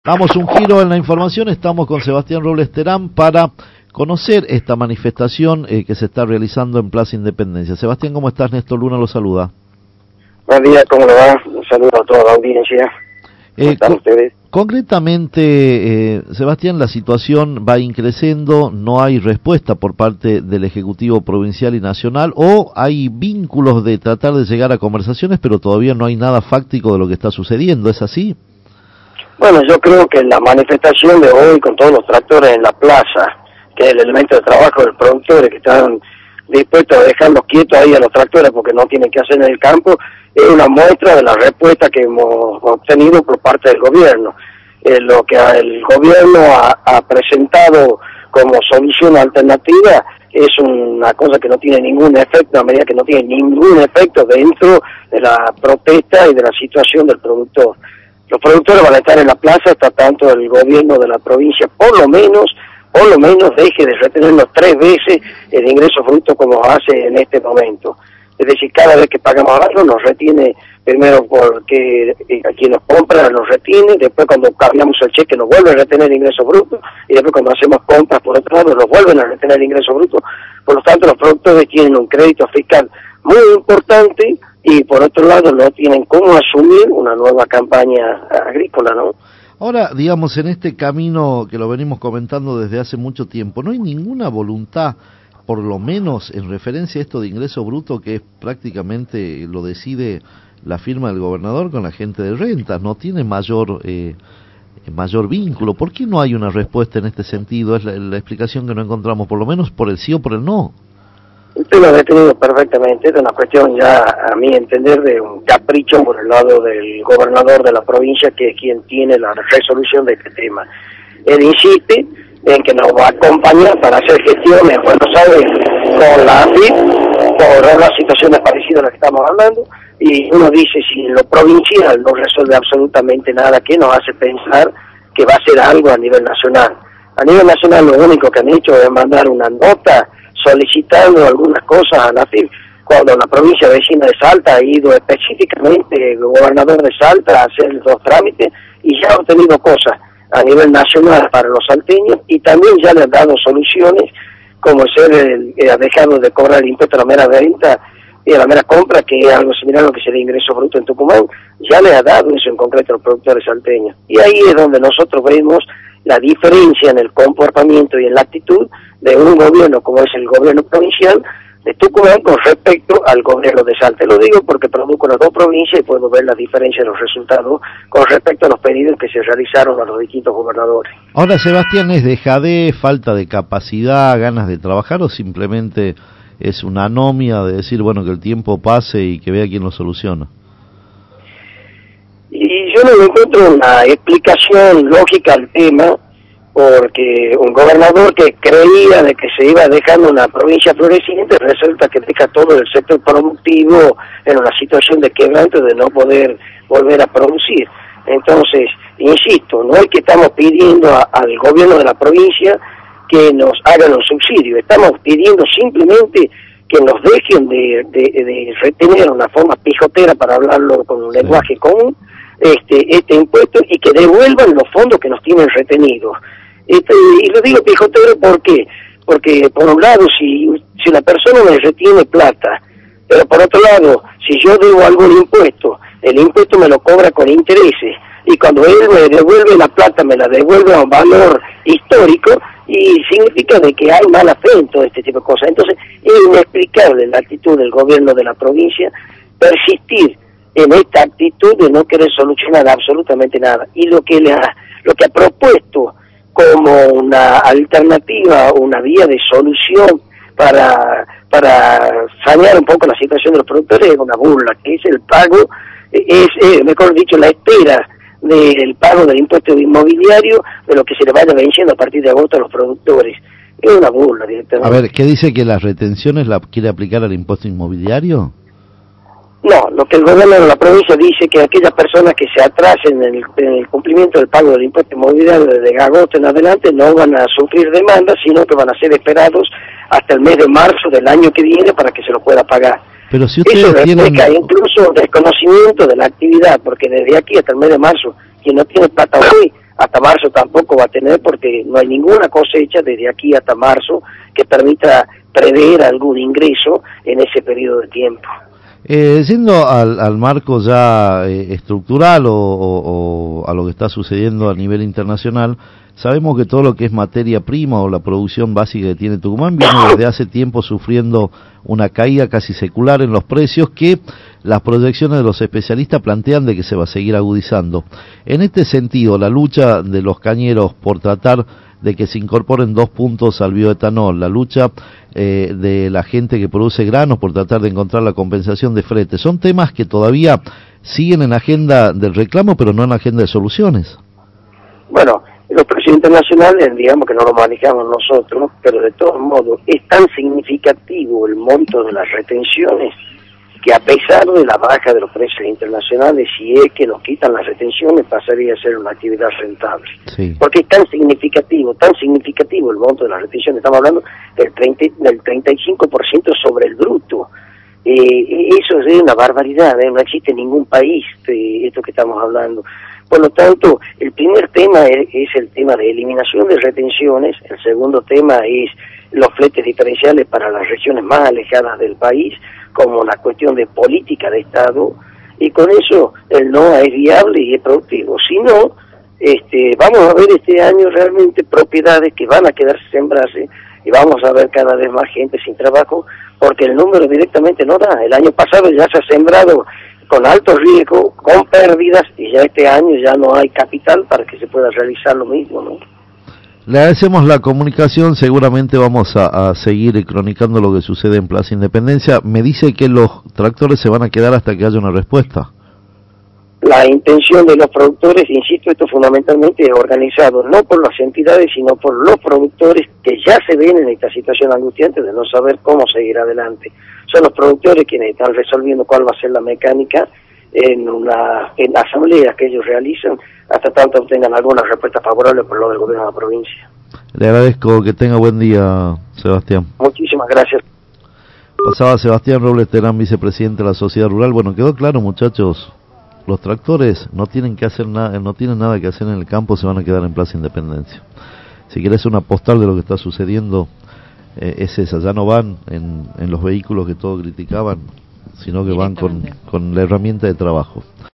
Damos un giro en la información, estamos con Sebastián Robles Terán para conocer esta manifestación que se está realizando en Plaza Independencia. Sebastián, ¿cómo estás? Néstor Luna lo saluda. Buen día, ¿cómo le va? Un saludo a toda la audiencia. ¿Cómo están ustedes? Concretamente, Sebastián, la situación va increciendo, no hay respuesta por parte del Ejecutivo Provincial y Nacional, o hay vínculos de tratar de llegar a conversaciones, pero todavía no hay nada fáctico de lo que está sucediendo, ¿es así? Bueno, yo creo que la manifestación de hoy con todos los tractores en la plaza, que es el elemento de trabajo de los productores que están dispuestos a dejarlos quietos ahí a los tractores porque no tienen que hacer en el campo, es una muestra de la respuesta que hemos obtenido por parte del gobierno. Lo que el gobierno ha presentado como solución alternativa es una cosa que no tiene ningún efecto, a medida que no tiene ningún efecto dentro de la protesta y de la situación del productor. Los productores van a estar en la plaza hasta tanto el gobierno de la provincia por lo menos deje de retenernos 3 veces el ingreso bruto como hace en este momento. Es decir, cada vez que pagamos algo nos retiene, primero porque a quien nos compra nos retiene, después cuando cambiamos el cheque nos vuelve a retener el ingreso bruto, y después cuando hacemos compras por otro lado nos vuelven a retener el ingreso bruto. Por lo tanto, los productores tienen un crédito fiscal muy importante y por otro lado no tienen cómo asumir una nueva campaña agrícola, ¿no? Ahora, digamos, en este camino que lo venimos comentando desde hace mucho tiempo, ¿no hay ninguna voluntad, por lo menos en referencia a esto de ingreso bruto, que es prácticamente lo decide la firma del gobernador con la gente de rentas, no tiene mayor vínculo? ¿Por qué no hay una respuesta en este sentido? Es la explicación que no encontramos, por lo menos por el sí o por el no. Usted lo ha detenido perfectamente, es una cuestión ya, a mi entender, de un capricho por el lado del gobernador de la provincia, que es quien tiene la resolución de este tema. Él insiste en que nos va a acompañar para hacer gestiones en Buenos Aires con la AFIP, por las situaciones parecidas a las que estamos hablando, y uno dice, si lo provincial no resuelve absolutamente nada, ¿qué nos hace pensar que va a hacer algo a nivel nacional? A nivel nacional lo único que han hecho es mandar una nota solicitando algunas cosas a la AFIP, cuando la provincia vecina de Salta ha ido específicamente el gobernador de Salta a hacer los trámites y ya ha obtenido cosas a nivel nacional para los salteños, y también ya le han dado soluciones como ha dejado de cobrar el impuesto a la mera venta y a la mera compra, que es algo similar a lo que sería ingreso bruto en Tucumán. Ya le ha dado eso en concreto a los productores salteños, y ahí es donde nosotros vemos la diferencia en el comportamiento y en la actitud de un gobierno como es el gobierno provincial de Tucumán con respecto al gobierno de Salta. Lo digo porque produzco las dos provincias y puedo ver la diferencia en los resultados con respecto a los pedidos que se realizaron a los distintos gobernadores. Ahora, Sebastián, ¿es dejadez, falta de capacidad, ganas de trabajar, o simplemente es una anomia de decir, bueno, que el tiempo pase y que vea quién lo soluciona? Y yo no encuentro una explicación lógica al tema, porque un gobernador que creía de que se iba dejando una provincia floreciente, resulta que deja todo el sector productivo en una situación de quebranto, de no poder volver a producir. Entonces, insisto, no es que estamos pidiendo al gobierno de la provincia que nos hagan un subsidio, estamos pidiendo simplemente que nos dejen de retener una forma pijotera, para hablarlo con un lenguaje común, este impuesto, y que devuelvan los fondos que nos tienen retenidos. Y lo digo pijotero, ¿por qué? Porque por un lado, si la persona me retiene plata, pero por otro lado, si yo debo algún impuesto, el impuesto me lo cobra con intereses, y cuando él me devuelve la plata, me la devuelve a un valor histórico, y significa de que hay mala fe en todo este tipo de cosas. Entonces, es inexplicable la actitud del gobierno de la provincia, persistir en esta actitud de no querer solucionar absolutamente nada. Y lo que ha propuesto como una alternativa, una vía de solución para sanear un poco la situación de los productores, es una burla, que es el pago, mejor dicho, la espera del pago del impuesto inmobiliario, de lo que se le vaya venciendo a partir de agosto a los productores. Es una burla directamente. A ver, ¿qué dice, que las retenciones la quiere aplicar al impuesto inmobiliario? No, lo que el gobierno de la provincia dice, que aquellas personas que se atrasen en el cumplimiento del pago del impuesto inmobiliario desde agosto en adelante no van a sufrir demandas, sino que van a ser esperados hasta el mes de marzo del año que viene para que se lo pueda pagar. Pero si ustedes eso refleja tienen... incluso desconocimiento de la actividad, porque desde aquí hasta el mes de marzo, quien no tiene plata hoy, hasta marzo tampoco va a tener, porque no hay ninguna cosecha desde aquí hasta marzo que permita prever algún ingreso en ese periodo de tiempo. Yendo al marco ya estructural o a lo que está sucediendo a nivel internacional, sabemos que todo lo que es materia prima o la producción básica que tiene Tucumán viene desde hace tiempo sufriendo una caída casi secular en los precios que las proyecciones de los especialistas plantean de que se va a seguir agudizando. En este sentido, la lucha de los cañeros por tratar de que se incorporen 2 puntos al bioetanol, la lucha de la gente que produce granos por tratar de encontrar la compensación de flete, son temas que todavía siguen en agenda del reclamo, pero no en agenda de soluciones. Bueno, los precios internacionales, digamos que no lo manejamos nosotros, pero de todos modos es tan significativo el monto de las retenciones que a pesar de la baja de los precios internacionales, si es que nos quitan las retenciones, pasaría a ser una actividad rentable. Sí. Porque es tan significativo el monto de las retenciones, estamos hablando del 35% sobre el bruto. Eso es una barbaridad, no existe en ningún país esto que estamos hablando. Por lo tanto, el primer tema es el tema de eliminación de retenciones, el segundo tema es los fletes diferenciales para las regiones más alejadas del país, como una cuestión de política de Estado, y con eso el NOA es viable y es productivo. Si no, vamos a ver este año realmente propiedades que van a quedar sin sembrarse, y vamos a ver cada vez más gente sin trabajo, porque el número directamente no da. El año pasado ya se ha sembrado con alto riesgo, con pérdidas, y ya este año ya no hay capital para que se pueda realizar lo mismo, ¿no? Le agradecemos la comunicación, seguramente vamos a seguir cronicando lo que sucede en Plaza Independencia. Me dice que los tractores se van a quedar hasta que haya una respuesta. La intención de los productores, insisto, esto fundamentalmente es organizado no por las entidades, sino por los productores que ya se ven en esta situación angustiante de no saber cómo seguir adelante. Son los productores quienes están resolviendo cuál va a ser la mecánica en asambleas que ellos realizan, hasta tanto obtengan alguna respuesta favorable por lo del gobierno de la provincia. Le agradezco, que tenga buen día, Sebastián. Muchísimas gracias. Pasaba Sebastián Robles Terán, vicepresidente de la Sociedad Rural. Bueno, quedó claro, muchachos, los tractores no tienen que hacer nada, no tienen nada que hacer en el campo, se van a quedar en Plaza Independencia. Si querés una postal de lo que está sucediendo, es esa, ya no van en los vehículos que todos criticaban, sino que van con la herramienta de trabajo.